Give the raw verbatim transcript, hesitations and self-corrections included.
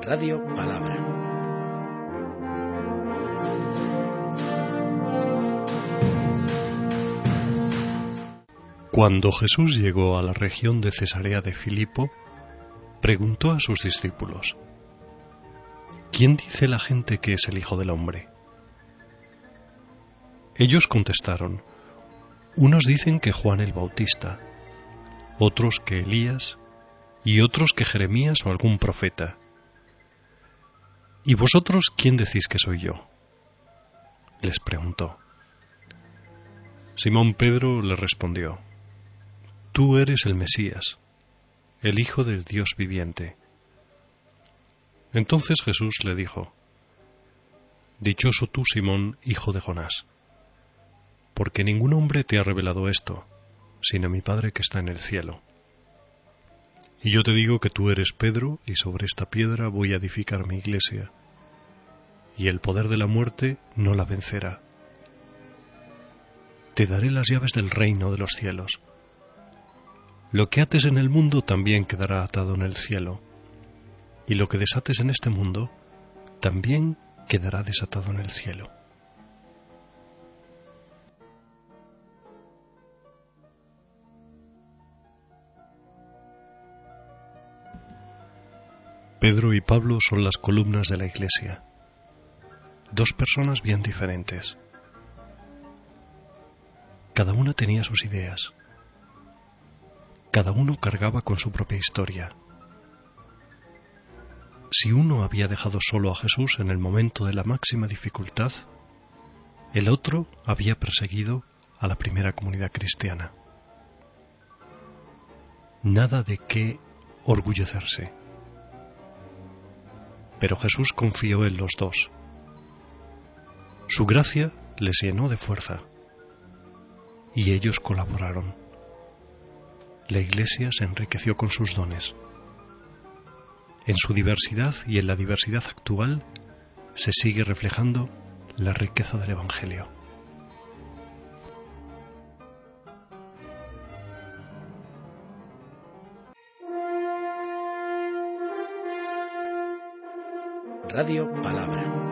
Radio Palabra. Cuando Jesús llegó a la región de Cesarea de Filipo, preguntó a sus discípulos: ¿Quién dice la gente que es el Hijo del Hombre? Ellos contestaron: unos dicen que Juan el Bautista, otros que Elías, y otros que Jeremías o algún profeta. ¿Y vosotros quién decís que soy yo?, les preguntó. Simón Pedro le respondió: Tú eres el Mesías, el Hijo del Dios viviente. Entonces Jesús le dijo: Dichoso tú, Simón, hijo de Jonás, porque ningún hombre te ha revelado esto, sino mi Padre que está en el cielo. Y yo te digo que tú eres Pedro, y sobre esta piedra voy a edificar mi iglesia, y el poder de la muerte no la vencerá. Te daré las llaves del reino de los cielos. Lo que ates en el mundo también quedará atado en el cielo, y lo que desates en este mundo también quedará desatado en el cielo. Pedro y Pablo son las columnas de la iglesia, dos personas bien diferentes. Cada una tenía sus ideas, cada uno cargaba con su propia historia. Si uno había dejado solo a Jesús en el momento de la máxima dificultad, el otro había perseguido a la primera comunidad cristiana. Nada de qué orgullecerse. Pero Jesús confió en los dos. Su gracia les llenó de fuerza, y ellos colaboraron. La Iglesia se enriqueció con sus dones. En su diversidad y en la diversidad actual se sigue reflejando la riqueza del Evangelio. Radio Palabra.